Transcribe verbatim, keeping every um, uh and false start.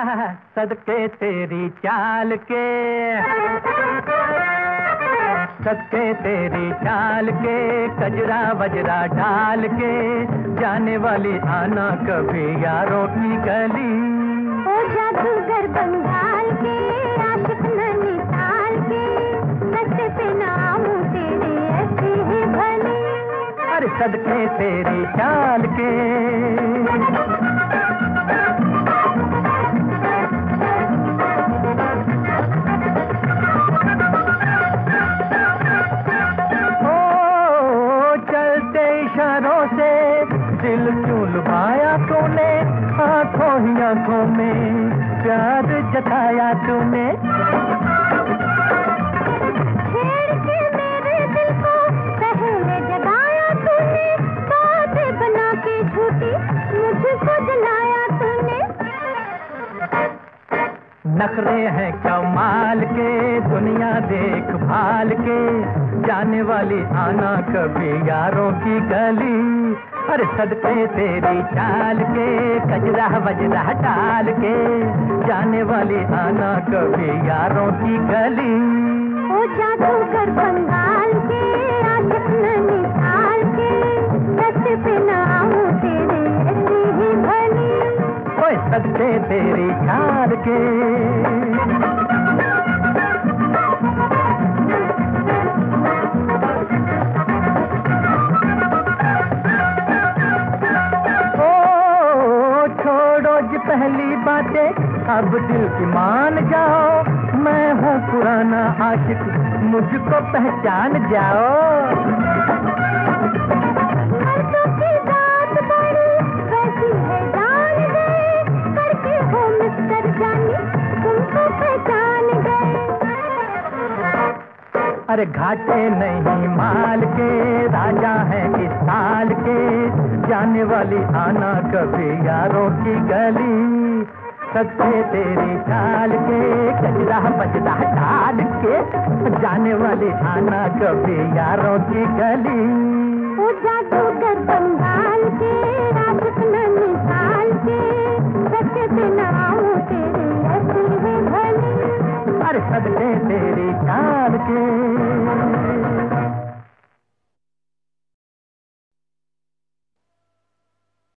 सदके तेरी चाल के, सदके तेरी चाल के, कजरा वजरा ढाल के, जाने वाली आना कभी यारों की गली। ओ जादूगर बंगाल के, आशिक नैनीताल के, रस्ते पे नाम तेरे ऐसी ही भली। अरे सदके तेरी चाल के। से दिल क्यों लुभाया तूने, आंखों ही आंखों में प्यार जताया तूने। छेड़ के मेरे दिल को पहले जगाया तूने, बातें बना के झूठी मुझको जलाया तूने। नखरे हैं कमाल के, दुनिया देख भाल के, जाने वाली आना कभी यारों की गली। अरे सदके तेरी चाल के, कजरा वजरा टाल के, जाने वाली आना कभी यारों की गली। ओ जादूगर बंगाल के, आशिक नैनीताल के, रस्ते पे नाम तेरे ऐसी ही भली। ओए सदके तेरी चाल के। पहली बातें अब दिल की मान जाओ, मैं हूँ पुराना आशिक मुझको पहचान जाओ। मर्दों की बात बड़ी वैसी है जान गए, करके हो मिस्टर जानी तुमको पहचान गए। अरे घाटे नहीं माल के, राजा है इस साल के, जाने वाली आना कभी यारों की गली। सदके तेरी चाल के, कजरा बजरा ढाल के, जाने वाली आना कभी यारों की गली। ओ जादूगर बंगाल के, आशिक नैनीताल के, रस्ते पे नाम तेरे ऐसी ही भली। अरे सदके तेरी चाल के।